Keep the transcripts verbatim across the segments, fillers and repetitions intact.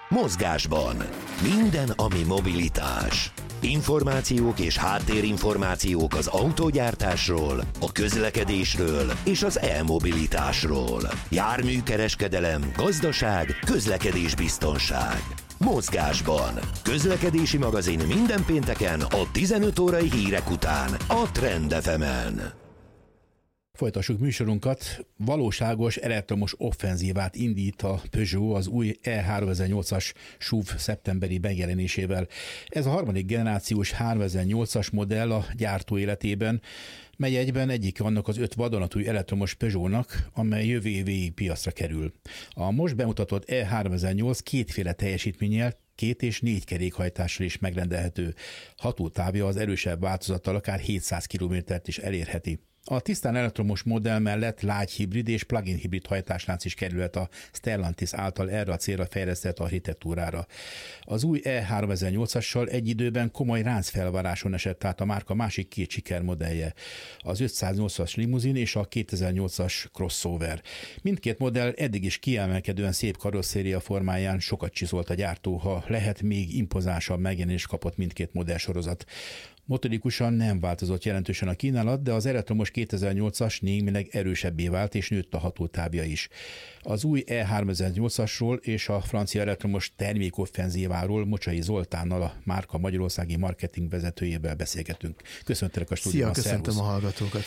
Mozgásban. Minden, ami mobilitás. Információk és háttérinformációk az autógyártásról, a közlekedésről és az e-mobilitásról. Járműkereskedelem, gazdaság, közlekedésbiztonság. Mozgásban. Közlekedési magazin minden pénteken a tizenöt órai hírek után a Trend ef emen. Folytassuk műsorunkat. Valóságos elektromos offenzívát indít a Peugeot az új E háromezernyolcas es u vé szeptemberi megjelenésével. Ez a harmadik generációs háromezernyolcas modell a gyártó életében, mely egyben egyik annak az öt vadonatúj elektromos Peugeotnak, amely jövő év végig piacra kerül. A most bemutatott E háromezernyolc kétféle teljesítménnyel, két és négy kerékhajtással is megrendelhető. Hatótávja az erősebb változattal akár hétszáz kilométert is elérheti. A tisztán elektromos modell mellett lágy hibrid és plug-in hibrid hajtáslánc is kerülhet a Stellantis által erre a célra fejlesztett architektúrára. Az új E háromezernyolcassal egy időben komoly ráncfelváráson esett át a márka másik két sikermodellje, az ötszáznyolcas limuzin és a kétezer-nyolcas crossover. Mindkét modell eddig is kiemelkedően szép karosszéria formáján sokat csizolt a gyártó, ha lehet még impozánsabb megjelenést kapott mindkét modellsorozat. Motorikusan nem változott jelentősen a kínálat, de az elektromos kétezer-nyolcas némileg erősebbé vált és nőtt a hatótávja is. Az új E háromezernyolcasról és a francia elektromos termékoffenzíváról Mocsai Zoltánnal, a márka magyarországi marketing vezetőjével beszélgetünk. Köszöntelek a stúdióban. Szia, köszöntöm a hallgatókat.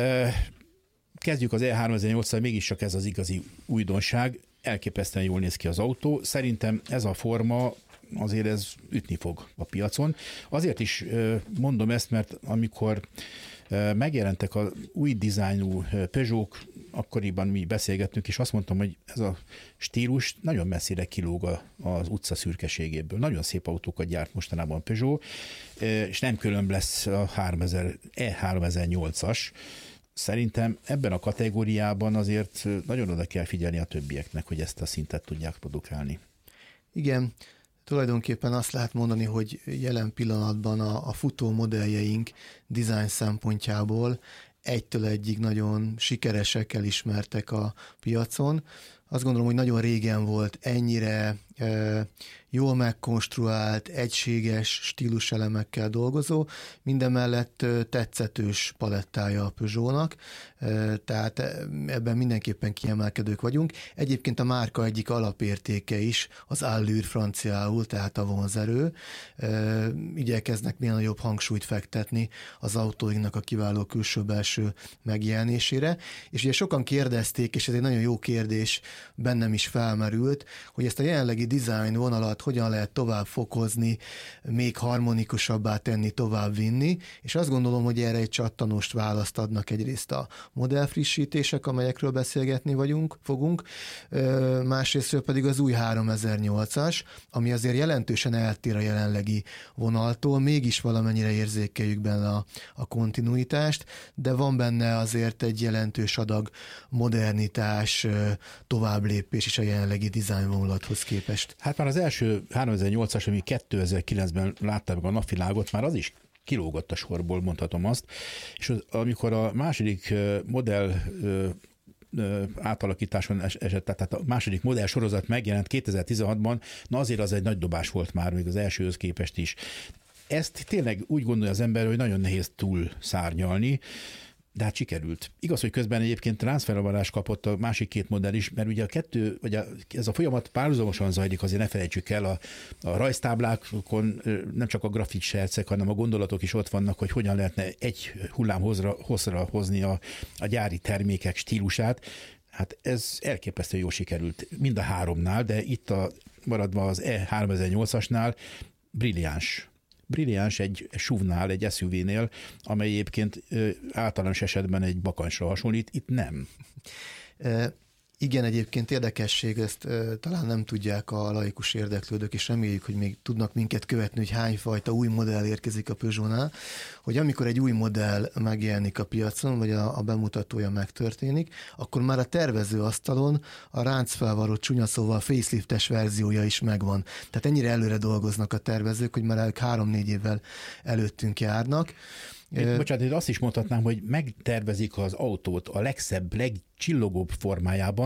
Kezdjük az E háromezernyolccal, mégiscsak ez az igazi újdonság. Elképesztően jól néz ki az autó. Szerintem ez a forma azért ez ütni fog a piacon. Azért is mondom ezt, mert amikor megjelentek az új dizájnú Peugeot, akkoriban mi beszélgettünk, és azt mondtam, hogy ez a stílus nagyon messzire kilóg az utca szürkeségéből. Nagyon szép autókat gyárt mostanában Peugeot, és nem különb lesz a E háromezernyolcas. Szerintem ebben a kategóriában azért nagyon oda kell figyelni a többieknek, hogy ezt a szintet tudják produkálni. Igen, tulajdonképpen azt lehet mondani, hogy jelen pillanatban a, a futó modelljeink dizájn szempontjából egytől egyig nagyon sikeresek, elismertek a piacon. Azt gondolom, hogy nagyon régen volt ennyire e, jól megkonstruált, egységes stíluselemekkel dolgozó, mindemellett tetszetős palettája a Peugeotnak, e, tehát ebben mindenképpen kiemelkedők vagyunk. Egyébként a márka egyik alapértéke is az allure franciául, tehát a vonzerő. E, igyekeznek minél nagyobb hangsúlyt fektetni az autóinknak a kiváló külső-belső megjelenésére, és ugye sokan kérdezték, és ez egy nagyon jó kérdés, bennem is felmerült, hogy ezt a jelenlegi design vonalat hogyan lehet tovább fokozni, még harmonikusabbá tenni, tovább vinni, és azt gondolom, hogy erre egy csattanost választ adnak egyrészt a modellfrissítések, amelyekről beszélgetni vagyunk, fogunk, másrésztről pedig az új háromezernyolcas, ami azért jelentősen eltér a jelenlegi vonaltól, mégis valamennyire érzékeljük benne a, a kontinuitást, de van benne azért egy jelentős adag modernitás, tovább lépés is a jelenlegi dizájnvonulathoz képest. Hát már az első háromezernyolcas, ami kétezer-kilencben látta meg a napvilágot, már az is kilógott a sorból, mondhatom azt, és az, amikor a második modell átalakításon esett, tehát a második modell sorozat megjelent kétezer-tizenhatban, na azért az egy nagy dobás volt már, még az elsőhöz képest is. Ezt tényleg úgy gondolja az ember, hogy nagyon nehéz túl szárnyalni, de hát sikerült. Igaz, hogy közben egyébként ráncfelvarrást kapott a másik két modell is, mert ugye a kettő, vagy a, ez a folyamat párhuzamosan zajlik, azért ne felejtsük el, a, a rajztáblákon nem csak a grafit sercek, hanem a gondolatok is ott vannak, hogy hogyan lehetne egy hullámhozra hosszra hozni a, a gyári termékek stílusát. Hát ez elképesztően jól sikerült mind a háromnál, de itt a, maradva az E háromezernyolcasnál brilliáns. Brilliáns egy es u vé-nál, egy es u vé-nél, amely egyébként általános esetben egy bakancsra hasonlít, itt nem. Igen, egyébként érdekesség, ezt e, talán nem tudják a laikus érdeklődők, és reméljük, hogy még tudnak minket követni, hogy hány fajta új modell érkezik a Peugeotnál, hogy amikor egy új modell megjelenik a piacon, vagy a, a bemutatója megtörténik, akkor már a tervezőasztalon a ráncfelvarrott csúnya szóval faceliftes verziója is megvan. Tehát ennyire előre dolgoznak a tervezők, hogy már előbb három-négy évvel előttünk járnak. Én, bocsánat, én azt is mondhatnám, hogy megtervezik az autót a legszebb, legcsillogóbb formájában,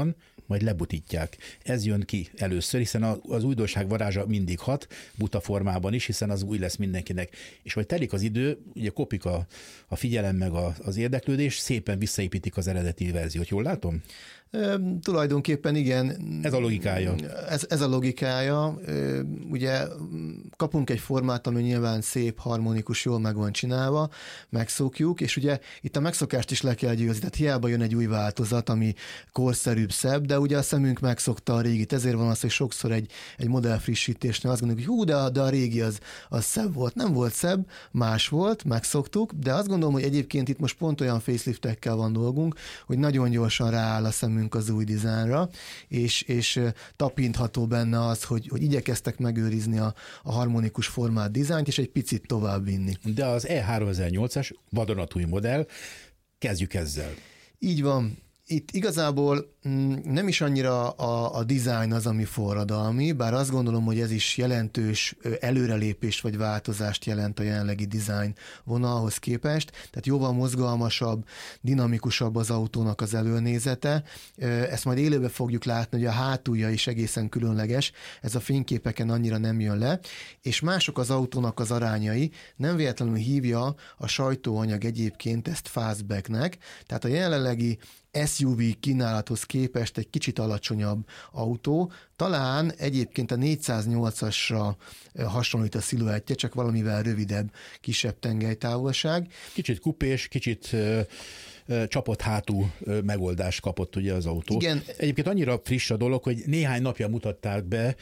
majd lebutítják. Ez jön ki először, hiszen az újdonság varázsa mindig hat, buta formában is, hiszen az új lesz mindenkinek. És hogy telik az idő, ugye kopik a, a figyelem meg a, az érdeklődés, szépen visszaépítik az eredeti verziót. Jól látom? E, tulajdonképpen igen. Ez a logikája. Ez, ez a logikája. E, ugye kapunk egy formát, ami nyilván szép, harmonikus, jól meg van csinálva, megszokjuk, és ugye itt a megszokást is le kell győzni, tehát hiába jön egy új változat, ami korszerűbb, szebb, de ugye a szemünk megszokta a régit, ezért van az, hogy sokszor egy, egy modell frissítésnél azt gondoljuk, hogy hú, de a, de a régi az, az szebb volt. Nem volt szebb, más volt, megszoktuk, de azt gondolom, hogy egyébként itt most pont olyan faceliftekkel van dolgunk, hogy nagyon gyorsan rááll a szemünk az új dizájnra, és, és tapintható benne az, hogy, hogy igyekeztek megőrizni a, a harmonikus formát, dizájnt, és egy picit tovább vinni. De az E háromezer-nyolcas vadonatúj modell, kezdjük ezzel. Így van. Itt igazából nem is annyira a, a design az, ami forradalmi, bár azt gondolom, hogy ez is jelentős előrelépés vagy változást jelent a jelenlegi design vonalhoz képest, tehát jóval mozgalmasabb, dinamikusabb az autónak az előnézete. Ezt majd élőben fogjuk látni, hogy a hátulja is egészen különleges, ez a fényképeken annyira nem jön le, és mások az autónak az arányai, nem véletlenül hívja a sajtóanyag egyébként ezt fastbacknek, tehát a jelenlegi es u vé kínálathoz képest egy kicsit alacsonyabb autó, talán egyébként a négyszáznyolcasra hasonlít a sziluettje, csak valamivel rövidebb, kisebb tengelytávolság. Kicsit kupés, kicsit csapott hátú megoldást kapott ugye az autó. Igen. Egyébként annyira friss a dolog, hogy néhány napja mutatták be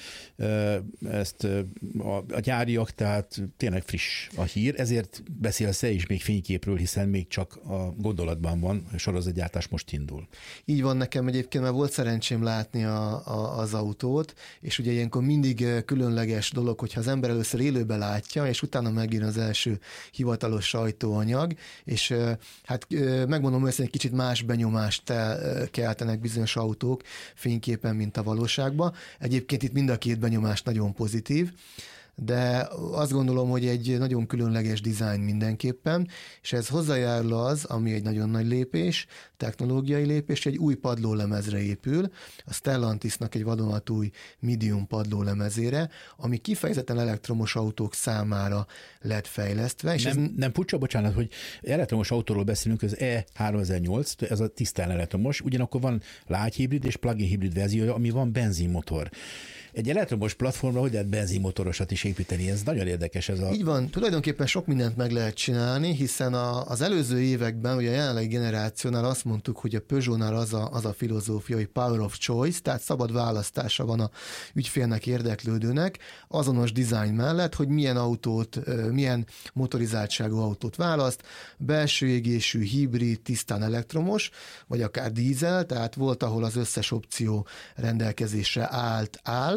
ezt a gyáriak, tehát tényleg friss a hír, ezért beszélsz is még fényképről, hiszen még csak a gondolatban van, a sorozatgyártás most indul. Így van, nekem egyébként, mert volt szerencsém látni a, a, az autót, és ugye ilyenkor mindig különleges dolog, hogyha az ember először élőben látja, és utána megjön az első hivatalos sajtóanyag, és hát megmondom, hogy egy kicsit más benyomást keltenek bizonyos autók fényképen, mint a valóságban. Egyébként itt mind a két benyomás nagyon pozitív, de azt gondolom, hogy egy nagyon különleges dizájn mindenképpen, és ez hozzájárul az, ami egy nagyon nagy lépés, technológiai lépés, egy új padlólemezre épül, a Stellantisnak egy vadonatúj medium padlólemezére, ami kifejezetten elektromos autók számára lett fejlesztve. És nem, ez... nem furcsa, bocsánat, hogy elektromos autóról beszélünk, az E háromezer-nyolc, ez a tisztán elektromos, ugyanakkor van lágyhibrid és plug-in hibrid verziója, ami van benzinmotor. Egy elektromos platformra hogy lehet benzinmotorosat is építeni? Ez nagyon érdekes. Ez a... Így van, tulajdonképpen sok mindent meg lehet csinálni, hiszen a, az előző években, ugye a jelenlegi generációnál azt mondtuk, hogy a Peugeotnál az a, az a filozófia, hogy power of choice, tehát szabad választása van a ügyfélnek, érdeklődőnek, azonos dizájn mellett, hogy milyen autót, milyen motorizáltságú autót választ, belső égésű, hibrid, tisztán elektromos, vagy akár dízel, tehát volt, ahol az összes opció rendelkezésre állt, áll,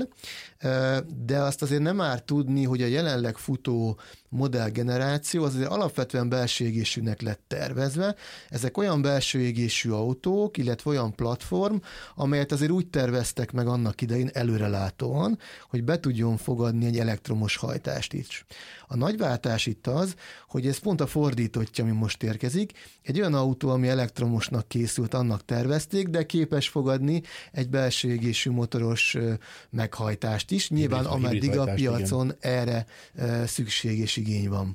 de azt azért nem árt tudni, hogy a jelenleg futó modellgeneráció az azért alapvetően belső égésűnek lett tervezve. Ezek olyan belső égésű autók, illetve olyan platform, amelyet azért úgy terveztek meg annak idején előrelátóan, hogy be tudjon fogadni egy elektromos hajtást is. A nagyváltás itt az, hogy ez pont a fordítottja, ami most érkezik. Egy olyan autó, ami elektromosnak készült, annak tervezték, de képes fogadni egy belső égésű motoros meghajtást is. Nyilván ameddig a piacon igen. erre szükség és igény van.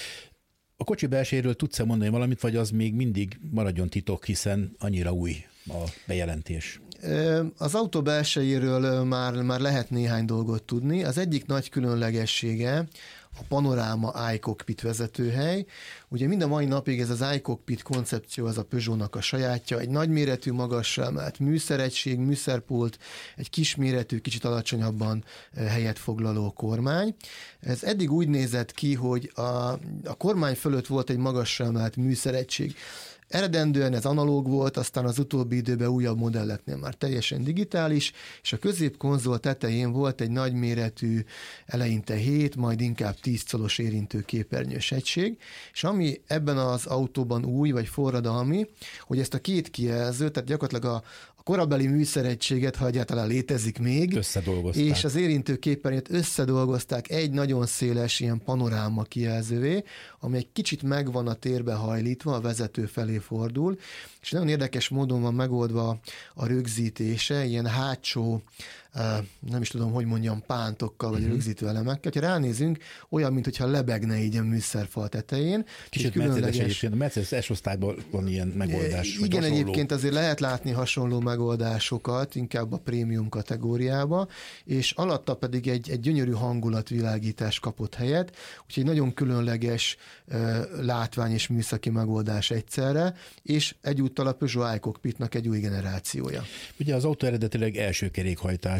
A kocsi belsejéről tudsz-e mondani valamit, vagy az még mindig maradjon titok, hiszen annyira új a bejelentés? Az autó belsejéről már, már lehet néhány dolgot tudni. Az egyik nagy különlegessége a panoráma iCockpit vezetőhely. Ugye mind a mai napig ez az iCockpit koncepció, az a Peugeotnak a sajátja, egy nagyméretű, magasra emelt műszeregység, műszerpult, egy kisméretű, kicsit alacsonyabban helyet foglaló kormány. Ez eddig úgy nézett ki, hogy a, a kormány fölött volt egy magasra emelt műszeregység. Eredendően ez analóg volt, aztán az utóbbi időben újabb modelleknél már teljesen digitális, és a középkonzol tetején volt egy nagyméretű, eleinte hét, majd inkább tíz colos érintő képernyős egység, és ami ebben az autóban új vagy forradalmi, hogy ezt a két kijelzőt, tehát gyakorlatilag a, a korabeli műszeregységet, ha egyáltalán létezik még, összedolgozták. És az érintőképernyőt összedolgozták egy nagyon széles ilyen panoráma kijelzővé, ami egy kicsit megvan a térbe hajlítva, a vezető felé fordul, és nagyon érdekes módon van megoldva a rögzítése, ilyen hátsó, nem is tudom, hogy mondjam, pántokkal, vagy uh-huh. rögzítő elemekkel. Ha ránézünk, olyan, mintha lebegne így a műszerfal tetején. Kicsit különleges... Mercedes egyébként, a Mercedes S-osztályban van ilyen megoldás. Igen, egyébként azért lehet látni hasonló megoldásokat, inkább a prémium kategóriába, és alatta pedig egy, egy gyönyörű hangulatvilágítás kapott helyet, úgyhogy nagyon különleges uh, látvány és műszaki megoldás egyszerre, és egyúttal a Peugeot iCockpitnak egy új generációja. Ugye az autó eredetileg első kerékhajtás,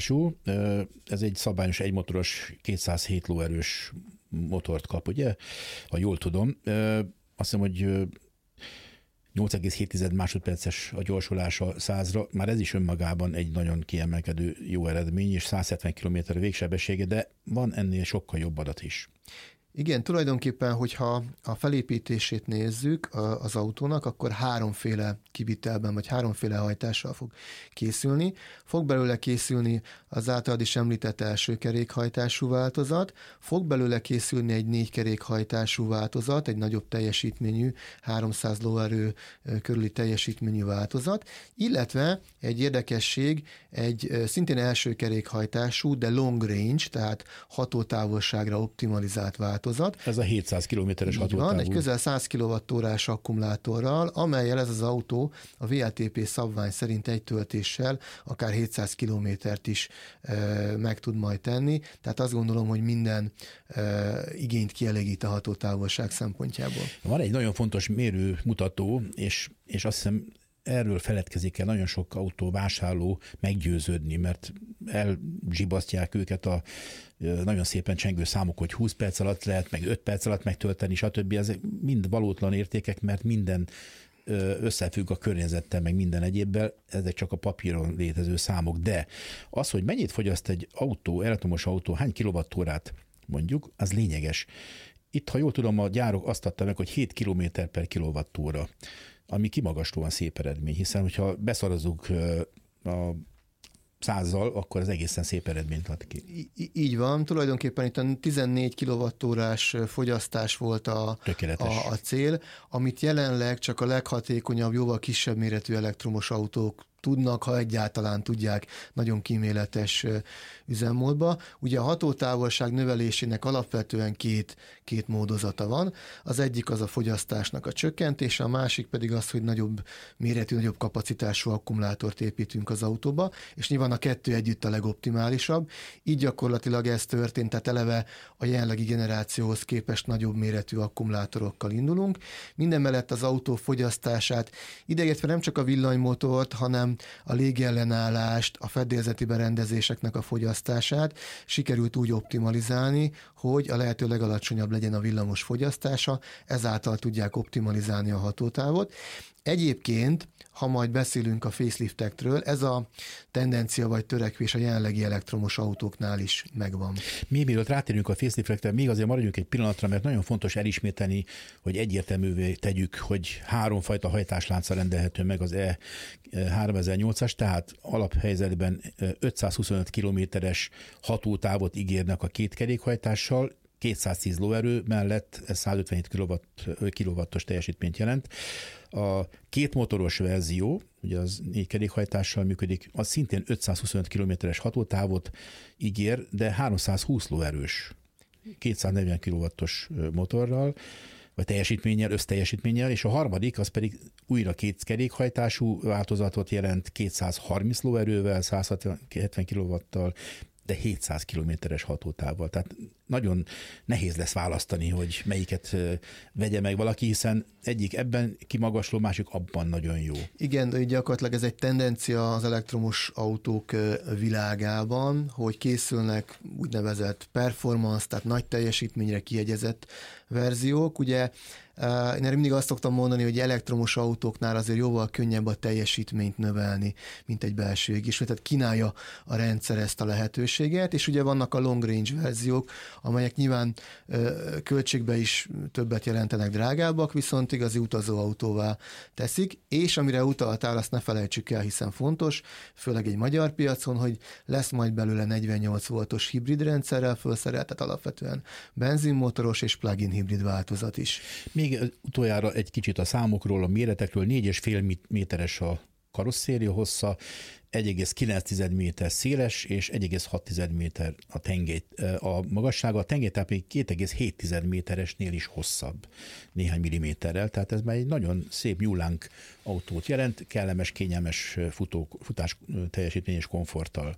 ez egy szabályos egymotoros kétszázhét lóerős motort kap, ugye? Ha jól tudom. Azt hiszem, hogy nyolc egész hét másodperces a gyorsulása százra, már ez is önmagában egy nagyon kiemelkedő jó eredmény, és száz hetven kilométer végsebessége, de van ennél sokkal jobb adat is. Igen, tulajdonképpen, hogyha a felépítését nézzük az autónak, akkor háromféle kivitelben, vagy háromféle hajtással fog készülni. Fog belőle készülni az általad is említett első kerékhajtású változat, fog belőle készülni egy négy kerékhajtású változat, egy nagyobb teljesítményű, háromszáz lóerő körüli teljesítményű változat, illetve egy érdekesség, egy szintén első kerékhajtású, de long range, tehát hatótávolságra optimalizált változat. Ez a hétszáz kilométeres hatótávú. Van, egy közel száz kilowattórás akkumulátorral, amellyel ez az autó a vé el té pé szabvány szerint egy töltéssel akár hétszáz kilométert is e, meg tud majd tenni. Tehát azt gondolom, hogy minden e, igényt kielégít a hatótávolság szempontjából. Van egy nagyon fontos mérőmutató, és, és azt hiszem, erről feledkezik el nagyon sok autóvásárló meggyőződni, mert elzsibasztják őket a nagyon szépen csengő számok, hogy húsz perc alatt lehet, meg öt perc alatt megtölteni, stb. Ezek mind valótlan értékek, mert minden összefügg a környezettel, meg minden egyébbel, ezek csak a papíron létező számok, de az, hogy mennyit fogyaszt egy autó, elektromos autó, hány kilowattórát mondjuk, az lényeges. Itt, ha jól tudom, a gyárok azt adta meg, hogy hét kilométer per kilowattóra, ami kimagaslóan szép eredmény, hiszen hogyha beszarazzuk a százzal, akkor az egészen szép eredményt ad ki. Í- így van, tulajdonképpen itt a tizennégy kilowattórás fogyasztás volt a, a, a cél, amit jelenleg csak a leghatékonyabb, jóval kisebb méretű elektromos autók tudnak, ha egyáltalán tudják, nagyon kíméletes üzemmódba. Ugye a hatótávolság növelésének alapvetően két, két módozata van. Az egyik az a fogyasztásnak a csökkentése, a másik pedig az, hogy nagyobb méretű, nagyobb kapacitású akkumulátort építünk az autóba, és nyilván a kettő együtt a legoptimálisabb. Így gyakorlatilag ez történt, tehát eleve a jelenlegi generációhoz képest nagyobb méretű akkumulátorokkal indulunk. Minden mellett az autó fogyasztását ideértve nem csak a villanymotort, hanem a légellenállást, a fedélzeti berendezéseknek a fogyasztását sikerült úgy optimalizálni, hogy a lehető legalacsonyabb legyen a villamos fogyasztása, ezáltal tudják optimalizálni a hatótávot. Egyébként, ha majd beszélünk a faceliftekről, ez a tendencia vagy törekvés a jelenlegi elektromos autóknál is megvan. Mi, mielőtt rátérünk a faceliftekre, még azért maradjunk egy pillanatra, mert nagyon fontos elismételni, hogy egyértelművé tegyük, hogy háromfajta hajtáslánccal rendelhető meg az E háromezer-nyolcas, tehát alaphelyzetben ötszázhuszonöt kilométeres hatótávot ígérnek a két kerékhajtással, kétszáztíz lóerő mellett ez százötvenhét kilowattos teljesítményt jelent. A két motoros verzió, ugye az négy kerékhajtással működik, az szintén ötszázhuszonöt kilométeres hatótávot ígér, de háromszázhúsz lóerős, kétszáznegyven kilowattos motorral, vagy teljesítménnyel, összteljesítménnyel, és a harmadik, az pedig újra két kerékhajtású változatot jelent, kétszázharminc lóerővel, száz hetven kilowattal, de hétszáz kilométeres hatótávval. Tehát nagyon nehéz lesz választani, hogy melyiket vegye meg valaki, hiszen egyik ebben kimagasló, másik abban nagyon jó. Igen, gyakorlatilag ez egy tendencia az elektromos autók világában, hogy készülnek úgynevezett performance, tehát nagy teljesítményre kiegyezett verziók. Ugye Én erre mindig azt szoktam mondani, hogy elektromos autóknál azért jóval könnyebb a teljesítményt növelni, mint egy belső égésű. Tehát kínálja a rendszer ezt a lehetőséget, és ugye vannak a long range verziók, amelyek nyilván költségbe is többet jelentenek, drágábbak, viszont igazi utazóautóvá teszik, és amire utaltál, azt ne felejtsük el, hiszen fontos, főleg egy magyar piacon, hogy lesz majd belőle negyvennyolc voltos hibrid rendszerrel felszerelt, tehát alapvetően benzinmotoros és plug-in hibrid változat is. Még utoljára egy kicsit a számokról, a méretekről, négy és fél méteres a karosszéria hossza, egy egész kilenc méter széles, és egy egész hat méter a tengely, a magassága. A tengelytáp még két egész hét méteresnél is hosszabb, néhány milliméterrel, tehát ez már egy nagyon szép nyúlánk autót jelent, kellemes, kényelmes futó, futás teljesítmény és komforttal.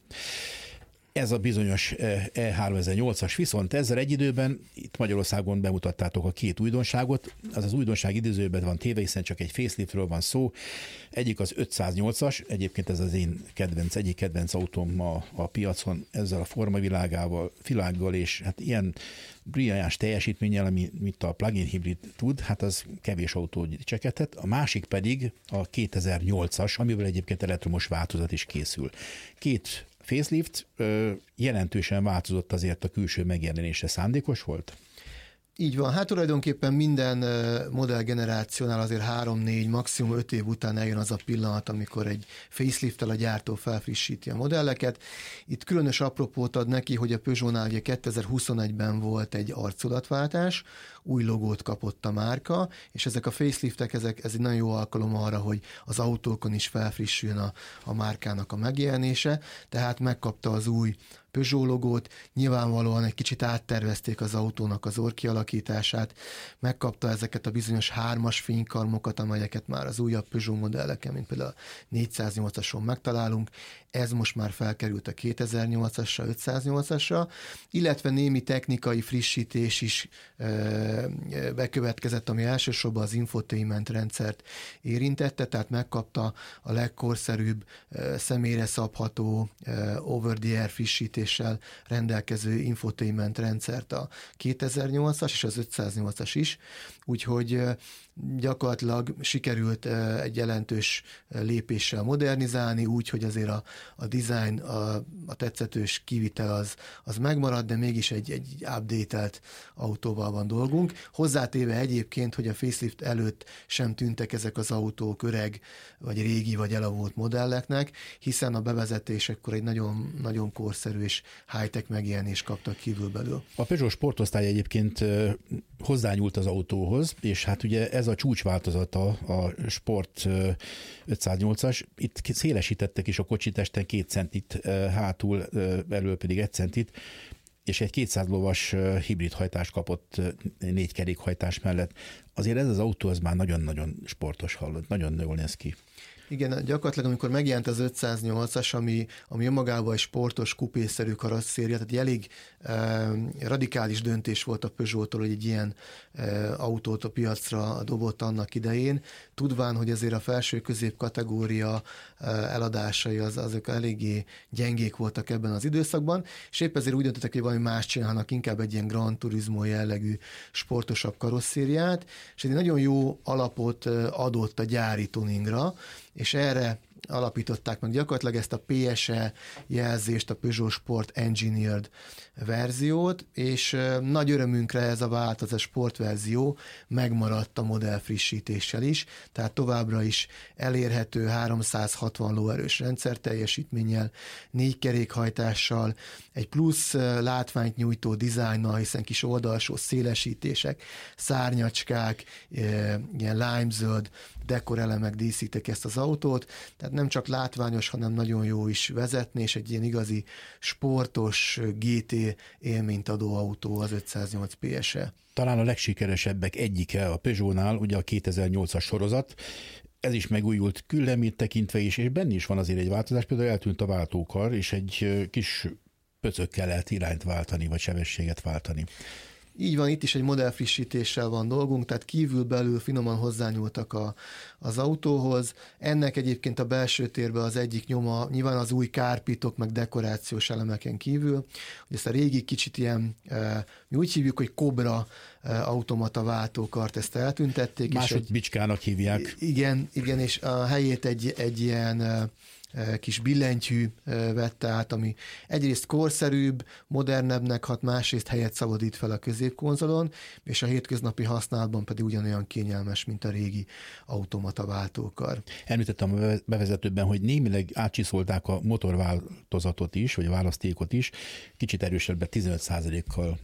Ez a bizonyos E háromezernyolcas, viszont ezzel egy időben itt Magyarországon bemutattátok a két újdonságot, az az újdonság idézőben van téve, hiszen csak egy faceliftről van szó. Egyik az ötszáznyolcas, egyébként ez az én kedvenc, egyik kedvenc autóm a, a piacon, ezzel a formavilágával, világgal, és hát ilyen brilliáns teljesítménnyel, amit a plug-in hibrid tud, hát az kevés autó dicsekedhet. A másik pedig a kétezer-nyolcas, amivel egyébként elektromos változat is készül. Két facelift jelentősen változott, azért a külső megjelenése szándékos volt? Így van, hát tulajdonképpen minden modellgenerációnál azért három-négy, maximum öt év után eljön az a pillanat, amikor egy facelifttel a gyártó felfrissíti a modelleket. Itt különös apropót ad neki, hogy a Peugeotnál ugye kétezer-huszonegyben volt egy arculatváltás, új logót kapott a márka, és ezek a faceliftek, ezek, ez egy nagyon jó alkalom arra, hogy az autókon is felfrissüljön a, a márkának a megjelenése, tehát megkapta az új Peugeot logót, nyilvánvalóan egy kicsit áttervezték az autónak az orrkialakítását, megkapta ezeket a bizonyos hármas fénykarmokat, amelyeket már az újabb Peugeot modelleken, mint például a négyszáznyolcason megtalálunk, ez most már felkerült a kétezer-nyolcasra, ötszáznyolcasra, illetve némi technikai frissítés is e, bekövetkezett, ami elsősorban az infotainment rendszert érintette, tehát megkapta a legkorszerűbb e, személyre szabható e, over-the-air frissítéssel rendelkező infotainment rendszert a kétezer-nyolcas és az ötszáznyolcas is, úgyhogy e, gyakorlatilag sikerült egy jelentős lépéssel modernizálni, úgy, hogy azért a, a design, a, a tetszetős kivitel az, az megmarad, de mégis egy, egy update-elt autóval van dolgunk. Hozzátéve egyébként, hogy a facelift előtt sem tűntek ezek az autók öreg, vagy régi, vagy elavult modelleknek, hiszen a bevezetésekkor egy nagyon, nagyon korszerű és high-tech megjelenést kaptak kívülbelül. A Peugeot sportosztály egyébként hozzányúlt az autóhoz, és hát ugye ez a csúcsváltozata a Sport ötszáznyolcas. Itt szélesítettek is a kocsitesten két centit, hátul elől pedig egy centit, és egy kétszáz lovas hibrid hajtást kapott négy kerékhajtás mellett. Azért ez az autó az már nagyon-nagyon sportos hallott, nagyon jól néz ki. Igen, gyakorlatilag amikor megjelent az ötszáznyolcas, ami, ami önmagában egy sportos, kupészerű karosszéria, tehát egy elég e, radikális döntés volt a Peugeottól, hogy egy ilyen e, autót a piacra dobott annak idején, tudván, hogy azért a felső közép kategória e, eladásai az, azok eléggé gyengék voltak ebben az időszakban, és épp ezért úgy döntöttek, hogy valami más csinálnak, inkább egy ilyen Gran Turismo jellegű sportosabb karosszériát, és egy nagyon jó alapot adott a gyári tuningra, és erre alapították meg gyakorlatilag ezt a pé es e jelzést, a Peugeot Sport Engineered verziót, és nagy örömünkre ez a változat sportverzió megmaradt a modell frissítéssel is, tehát továbbra is elérhető háromszázhatvan lóerős rendszerteljesítménnyel, négy kerékhajtással, egy plusz látványt nyújtó dizájnnal, hiszen kis oldalsó szélesítések, szárnyacskák, ilyen limezöld dekorelemek díszítik ezt az autót, tehát nem csak látványos, hanem nagyon jó is vezetni, és egy ilyen igazi sportos gé té élményt adó autó az ötszáznyolc pé es e. Talán a legsikeresebbek egyike a Peugeotnál, ugye a kétezer-nyolcas sorozat, ez is megújult küllemét tekintve is, és benne is van azért egy változás, például eltűnt a váltókar, és egy kis pöcökkel lehet irányt váltani, vagy sebességet váltani. Így van, itt is egy modellfrissítéssel van dolgunk, tehát kívül-belül finoman hozzányúltak a, az autóhoz. Ennek egyébként a belső térben az egyik nyoma nyilván az új kárpitok, meg dekorációs elemeken kívül, hogy ezt a régi kicsit ilyen, mi úgy hívjuk, hogy Cobra automata váltókart, ezt eltüntették. Másodbicskának hívják. Igen, igen, és a helyét egy, egy ilyen kis billentyű vette át, ami egyrészt korszerűbb, modernebbnek hat, másrészt helyet szabadít fel a középkonzolon, és a hétköznapi használatban pedig ugyanolyan kényelmes, mint a régi automata váltókar. Említettem a bevezetőben, hogy némileg átcsiszolták a motorváltozatot is, vagy a választékot is, kicsit erősebbet tizenöt százalékkal,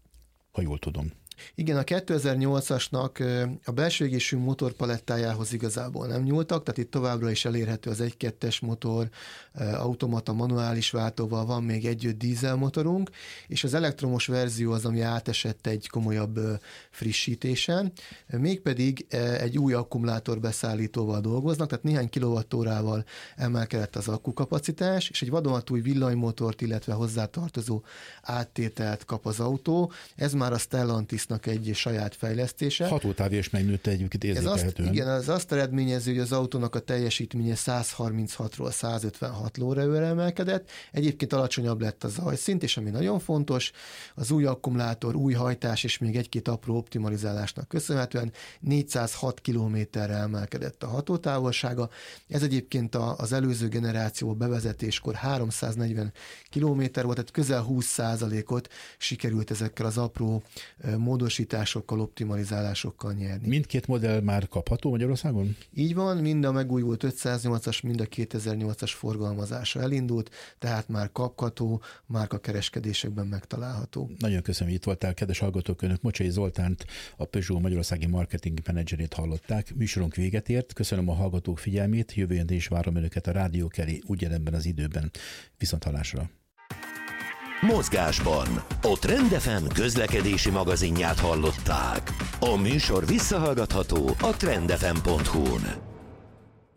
ha jól tudom. Igen, a kétezer-nyolcasnak a belső égésű motorpalettájához igazából nem nyúltak, tehát itt továbbra is elérhető az egy kettes motor, automata, manuális váltóval, van még egy-öt dízel motorunk, és az elektromos verzió az, ami átesett egy komolyabb frissítésen, mégpedig egy új akkumulátorbeszállítóval dolgoznak, tehát néhány kilowattórával emelkedett az akkukapacitás, és egy vadonatúj villanymotort, illetve hozzátartozó áttételt kap az autó. Ez már a Stellantis egy saját fejlesztése. Hatótávja is megnőtte egyébként érzékelhetően. Igen, az azt eredményező, hogy az autónak a teljesítménye száz harminchatról száz ötvenhat lóerőre emelkedett. Egyébként alacsonyabb lett a zajszint, és ami nagyon fontos, az új akkumulátor, új hajtás és még egy-két apró optimalizálásnak köszönhetően négyszázhat kilométerre emelkedett a hatótávolsága. Ez egyébként az előző generáció bevezetéskor háromszáznegyven kilométer volt, tehát közel húsz százalékot sikerült ezekkel az apró módosításokkal, optimalizálásokkal nyerni. Mindkét modell már kapható Magyarországon? Így van, mind a megújult ötszáznyolcas, mind a kétezer-nyolcas forgalmazása elindult, tehát már kapható, márkakereskedésekben megtalálható. Nagyon köszönöm, hogy itt voltál, kedves hallgatók, önök Mocsai Zoltánt, a Peugeot magyarországi marketing menedzserét hallották. Műsorunk véget ért, köszönöm a hallgatók figyelmét, jövőn is várom önöket a Rádió Kelly ugyanebben az időben. Viszonthallásra! Mozgásban a Trend ef em közlekedési magazinját hallották. A műsor visszahallgatható a trend ef em pont hu-n.